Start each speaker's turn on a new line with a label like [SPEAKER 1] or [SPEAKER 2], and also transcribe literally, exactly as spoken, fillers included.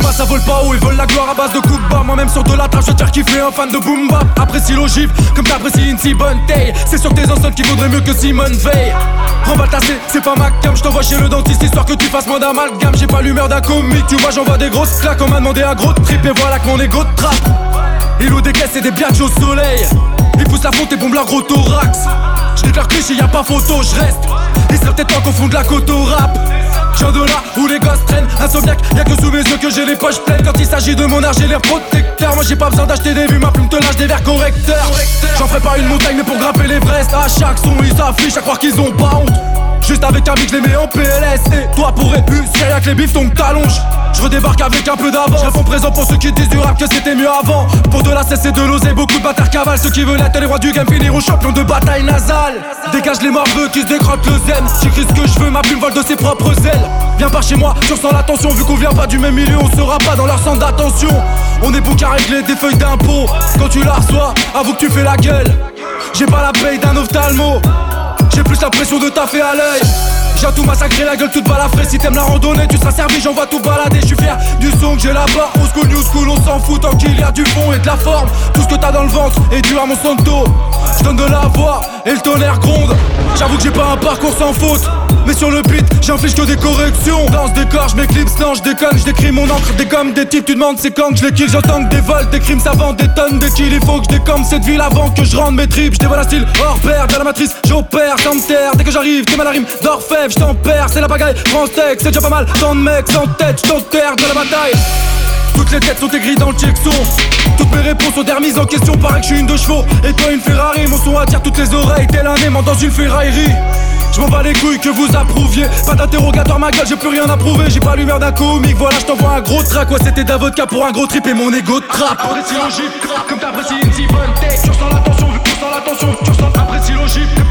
[SPEAKER 1] Booba ça vole pas haut, ils veulent la gloire à base de coups de bas. Moi-même sur de la trace, je te faire kiffer un fan de boom bap. Apprécie l'ogive comme t'apprécies une si bonne taille. C'est sur tes enceintes qui vaudrait mieux que Simone Veil. Remballe ta C, c'est pas ma cam, je t'envoie chez le dentiste histoire que tu fasses moins d'amalgame. J'ai pas l'humeur d'un comique, tu vois j'envoie des grosses claques. On m'a demandé un gros trip et voilà que mon ego de trappe. Il loue des caisses et des biatchs au soleil. Il pousse la fonte et bombe leur gros thorax. Je déclare cliché, y'a pas photo, je reste. Il serait peut-être temps qu'on fonde la côte au rap. J'viens de là où les gosses traînent. Insomniaque, y'a que sous mes yeux que j'ai les poches pleines. Quand il s'agit de mon art, j'ai l'air protecteur. Moi j'ai pas besoin d'acheter des vues, ma plume te lâche des verres correcteurs. J'en ferai pas une montagne mais pour grimper l'Everest. À chaque son ils s'affichent à croire qu'ils ont pas honte. Juste avec un mix, je les mets en P L S. Et toi pour réussir, y'a que les bifs donc t'allonges. Je redébarque avec un peu d'avance. Je réponds présent pour ceux qui disent du rap que c'était mieux avant. Pour de la cesse et de l'oser, beaucoup de bâtards cavalent. Ceux qui veulent être les rois du game finiront champions de bataille nasale. Dégage les morveux qui se décrotent le zen. J'écris ce que je veux, ma plume vole de ses propres ailes. Viens par chez moi, tu ressens l'attention. Vu qu'on vient pas du même milieu, on sera pas dans leur centre d'attention. On est bouc à régler des feuilles d'impôt. Quand tu la reçois, avoue que tu fais la gueule. J'ai pas la paye d'un ophtalmo. J'ai plus l'impression de taffer à l'œil. J'ai tout massacré, la gueule toute balafrée. Si t'aimes la randonnée, tu seras servi, j'envoie tout balader. Je suis fier du son que j'ai là-bas. Old school, new school, on s'en fout tant qu'il y a du fond et de la forme. Tout ce que t'as dans le ventre est dû à mon santo. Je donne de la voix et le tonnerre gronde. J'avoue que j'ai pas un parcours sans faute, mais sur le beat, j'inflige que des corrections. Dans ce décor, je m'éclipse, non, je déconne, je décris mon encre, des comme des types, tu demandes c'est quand que je les kill, j'entends que des vols, des crimes savants, des tonnes de kills. Il faut que je décomme cette ville avant que je rende mes tripes. Je dévoile un style hors pair, dans la matrice, j'opère, sans me taire. Dès que j'arrive, t'es mal à rime, d'orfèvre, je t'en perds, c'est la bagaille, France Tech, c'est déjà pas mal. Tant de mecs sans tête, je t'enterre dans la bataille. Toutes les têtes sont aigries dans le checkson. Toutes mes réponses sont des remises en question. Paraît que je suis une deux chevaux et toi une Ferrari. Mon son attire toutes les oreilles, tel un aimant dans une ferraillerie. Je m'en bats les couilles que vous approuviez. Pas d'interrogatoire ma gueule, j'ai plus rien à prouver. J'ai pas l'humeur d'un comique, voilà je t'envoie un gros track. Ouais c'était d'un vodka pour un gros trip et mon ego de trappe. Apprécie logique, comme t'apprécies une si bonne tech. Tu ressens l'attention, vu que tu ressens l'attention. Tu ressens apprécie logique.